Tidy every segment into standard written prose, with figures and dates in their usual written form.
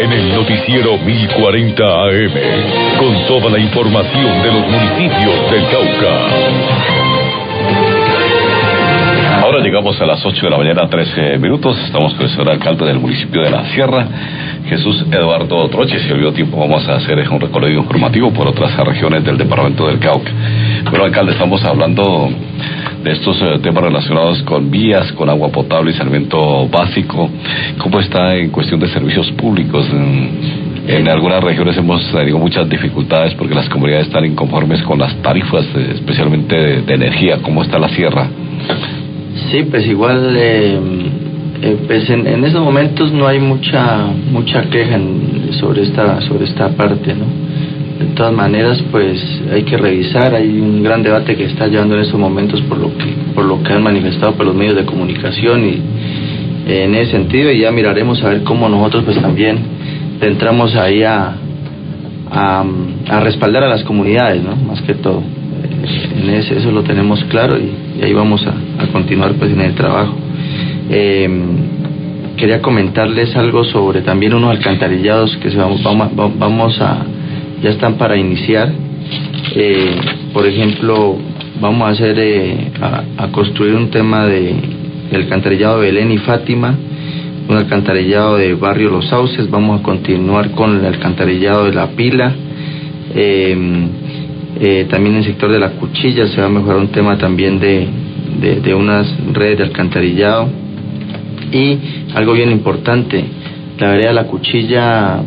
en el noticiero 1040 AM, con toda la información de los municipios del Cauca. Ahora llegamos a las 8 de la mañana, 13 minutos. Estamos con el señor alcalde del municipio de La Sierra, Jesús Eduardo Troche. Si olvidó tiempo, vamos a hacer un recorrido informativo por otras regiones del departamento del Cauca. Bueno, alcalde, estamos hablando de estos temas relacionados con vías, con agua potable y saneamiento básico. ¿Cómo está en cuestión de servicios públicos? En algunas regiones hemos tenido muchas dificultades porque las comunidades están inconformes con las tarifas, especialmente de energía. ¿Cómo está La Sierra? Sí, pues igual, pues en estos momentos no hay mucha queja sobre esta parte, ¿no? De todas maneras, pues hay que revisar. Hay un gran debate que está llevando en estos momentos por lo que han manifestado por los medios de comunicación, y en ese sentido ya miraremos a ver cómo nosotros pues también entramos ahí a respaldar a las comunidades, ¿no? Más que todo. Eso lo tenemos claro, y ahí vamos a continuar pues en el trabajo. Quería comentarles algo sobre también unos alcantarillados que ya están para iniciar. Por ejemplo, vamos a hacer a construir un tema de alcantarillado de Belén y Fátima, un alcantarillado de barrio Los Sauces. Vamos a continuar con el alcantarillado de La Pila. También en el sector de La Cuchilla se va a mejorar un tema también de unas redes de alcantarillado. Y algo bien importante, la vereda de La Cuchilla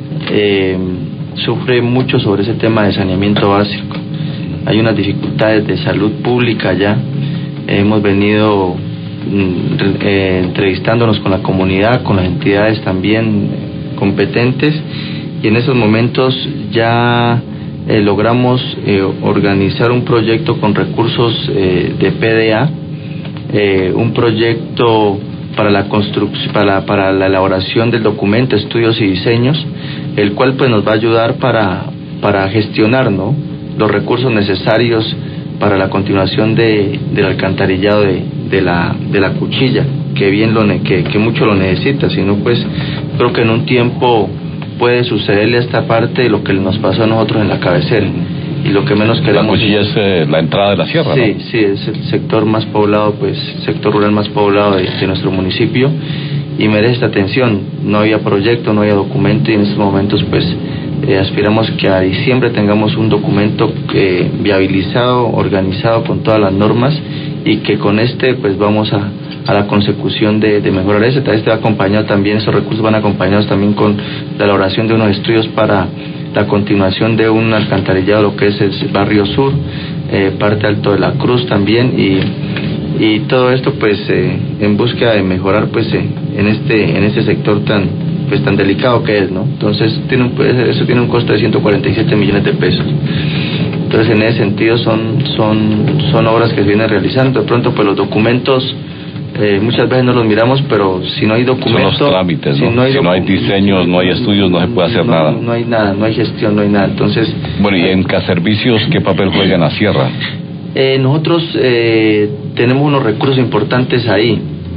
sufre mucho sobre ese tema de saneamiento básico. Hay unas dificultades de salud pública ya. Hemos venido entrevistándonos con la comunidad, con las entidades también competentes, y en esos momentos ya logramos organizar un proyecto con recursos de PDA, un proyecto para la construcción, para la elaboración del documento, estudios y diseños, el cual pues nos va a ayudar para gestionar, ¿no?, los recursos necesarios para la continuación del alcantarillado de la Cuchilla, que mucho lo necesita. Si no, pues creo que en un tiempo puede sucederle a esta parte lo que nos pasó a nosotros en la cabecera, y lo que menos queremos. La Cuchilla es la entrada de la sierra, sí, ¿no? Sí, es el sector más poblado, pues sector rural más poblado de nuestro municipio, y merece esta atención. No había proyecto, no había documento, y en estos momentos pues aspiramos que a diciembre tengamos un documento viabilizado, organizado con todas las normas, y que con pues vamos a la consecución de mejorar eso. Este va acompañado también, esos recursos van acompañados también con la elaboración de unos estudios para la continuación de un alcantarillado, lo que es el barrio sur, parte alto de la Cruz también, y todo esto pues en búsqueda de mejorar pues en este sector tan delicado que es, ¿no? Entonces eso tiene un costo de 147 millones de pesos. Entonces en ese sentido son obras que se vienen realizando. De pronto pues los documentos muchas veces no los miramos, pero si no hay documentos, son los trámites, ¿no? Si no hay diseños, no hay estudios, no se puede hacer nada. No hay nada, no hay gestión, no hay nada. Entonces, bueno, y en Caservicios, ¿qué papel juega en La Sierra? Nosotros tenemos unos recursos importantes ahí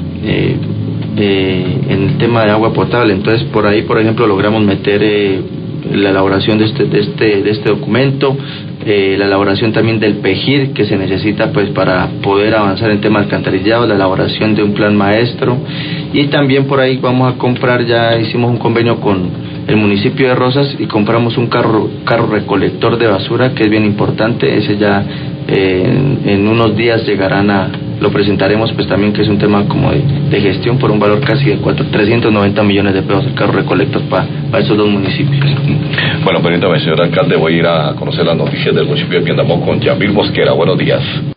en el tema de agua potable. Entonces por ahí, por ejemplo, logramos meter la elaboración de este documento, la elaboración también del PEJIR que se necesita pues para poder avanzar en tema alcantarillado, la elaboración de un plan maestro, y también por ahí vamos a comprar, ya hicimos un convenio con el municipio de Rosas y compramos un carro recolector de basura, que es bien importante. Ese ya en unos días lo presentaremos, pues también, que es un tema como de gestión por un valor casi de 390 millones de pesos el carro recolector para esos dos municipios. Bueno, permítame, señor alcalde, voy a ir a conocer las noticias del municipio de Piendamó con Yamil Mosquera. Buenos días.